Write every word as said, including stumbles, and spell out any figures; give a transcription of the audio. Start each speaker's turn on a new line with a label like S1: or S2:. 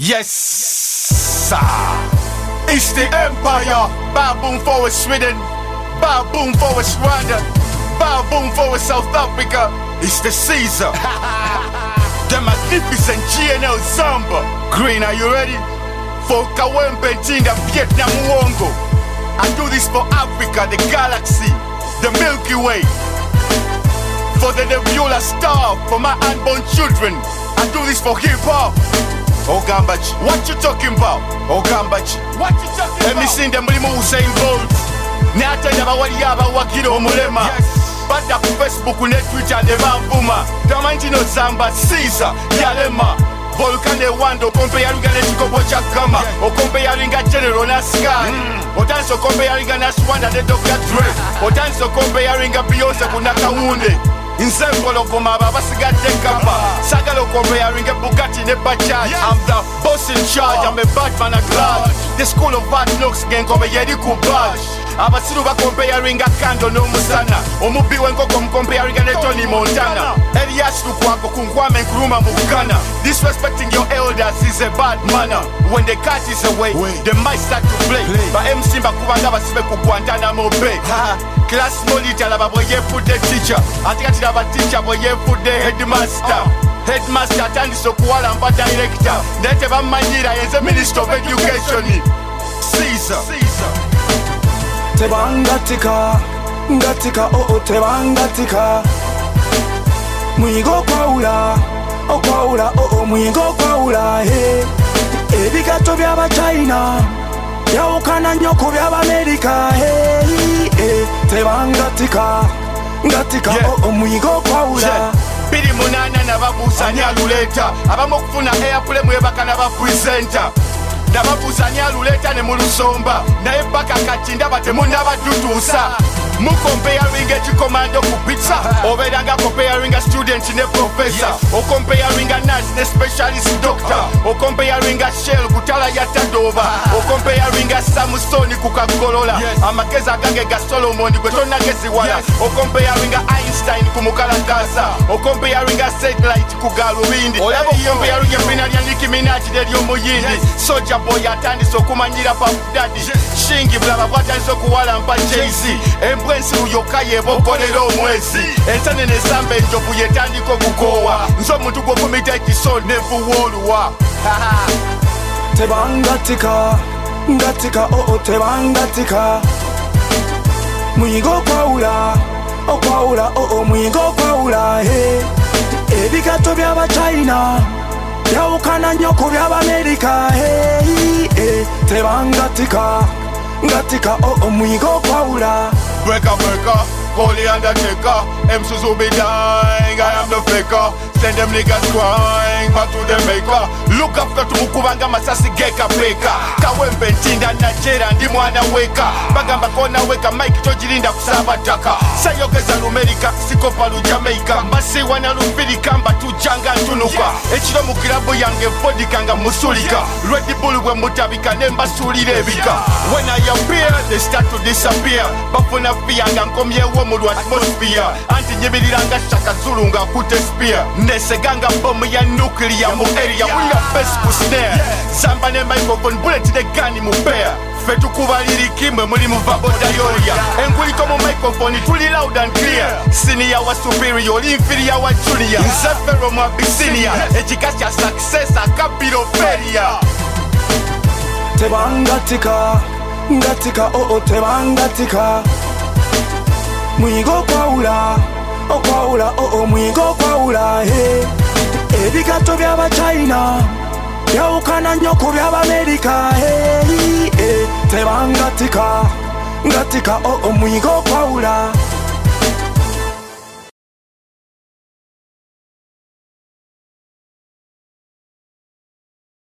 S1: Yes, sir. It's the Empire. Baboon for Sweden. Baboon for Rwanda. Baboon for South Africa. It's the Caesar. The magnificent G N L Zamba. Green, are you ready? For Kawempe Tinda Vietnam Wongo. I do this for Africa, the galaxy, the Milky Way. For the Nebula star, for my unborn children. I do this for hip hop. Oh Gambachi, what you talking about? Oh Gambachi, what you talking about? Let me sing the Mulimo Usain Bolt. Nata Nabawadi Yaba Wakiro Mulema. Bata ku Facebook ne Twitter ne Bambuma. Tamantino Zamba Caesar Yalema. Volcane Wando kompe ya ringa ne chikobo cha kama. O kompe ya ringa General na Sky. O tanso kompe ya ringa na Swanda ne Doctor Dre. O tanso kompe ya ringa Beyonce kuna Kawunde. Inzembolo koma babasigadde kapa. Sagalo kompe ya ringa Bugatti ne Bajaj. I'm the boss in charge, I'm a Batman at large. The school of bad knocks gen kompe yedi kubaj. Abasiru ba comparing a Kando no Musana. Omubi wenkoko comparing a Tony Montana. Elias Lukwako Kunkwame Nkrumah Mukana. Disrespecting your elders is a bad manner. When the cat is away, they might start to play. But M Simba Kubanga Basibe Guantanamo Bay. Class monitor Lababoye put the teacher. Atikati Laba teacher Boye put the headmaster. Headmaster Tandi Sokuala and director. Neteba Manira is the Minister of Education. Caesar. Caesar.
S2: Tebangatika, ngatika oh oh tebangatika. Mwigo kwaula, oh kwaula oh oh mwigo kwaula he. Ebigato byaba China, yaukana nyoko byaba America he. Eh, tebangatika, ngatika oh oh mwigo kwaula.
S1: Bili munana na babusanya luleta. Abamo kufuna airplane mwebaka na bapresenter. Nababuzanya luleta ne mulusomba. Naye baka kati ndaba temunaba dutusa. Mu comparing a commando ku pizza. Oberanga comparing a student ne professor. O comparing a nurse ne specialist doctor. O comparing a shell kutala ya Tadova. O comparing a Samsung ku Kakolola. Amakeza gange ga Solomon gwe tonna gezi wala. O comparing a Einstein ku Mukalagaza. O comparing a satellite ku Galwindi. O comparing a Binali ya Nicki Minaj ne Lyomuyindi. Soja boy atandise okumanyira pa Daddy. Shingi blaba bwatandise okuwala mpa Jay-Z. Embwensi uyoka yebokolera omwezi. Ensane ne samba enjovu yetandika okukowa. Nso omuntu gw'okumita ekisolo nefuwoluwa.
S2: Tebangatika, ngatika oh oh tebangatika. Mwigo kwaula, oh kwaula oh oh mwigo kwaula he. Ebigato byaba China, yaukana nyoko byaba America hey. Eh, tebangatika, ngatika oh oh mwigo kwaula.
S1: Breaker, breaker, call the undertaker. M Suzu be dying, I am the faker. Send them niggas crying back to the maker. Look after to Mukubanga Masasi Geka Peka. Kawempe Tinda Najera ndi mwana weka. Bagamba kona weka Mike Tojirinda kusaba taka. Sayogeza Lumerika, Sikopalu Jamaica. Masi wana Lufirika mba tujanga tunuka. Echiro mukirabu yange vodikanga musulika. Red Bull we mutabika nemba sulilebika. When I appear, they start to disappear. Bafuna fiyanga nkomye wo mu atmosphere. Anti nyibiriranga shaka zulunga kute spear. Neseganga bomb ya nuclear mu area. We are best ku snare. Zamba ne microphone bullet the gun mu pair. Fetu kubaliri kimwe muli mu vabo diarrhea. Enguli komo microphone tuli loud and clear. Senior wa superior, inferior wa junior. Nzefero mu Abyssinia. Education success a capital failure.
S2: Tebangatika, ngatika oh oh tebangatika. Mwigo kwaula, oh kwaula oh oh mwigo kwaula he. Ebigato byaba China, yaukana nyoko byaba America hey. Eh, tebangatika, ngatika oh oh mwigo kwaula.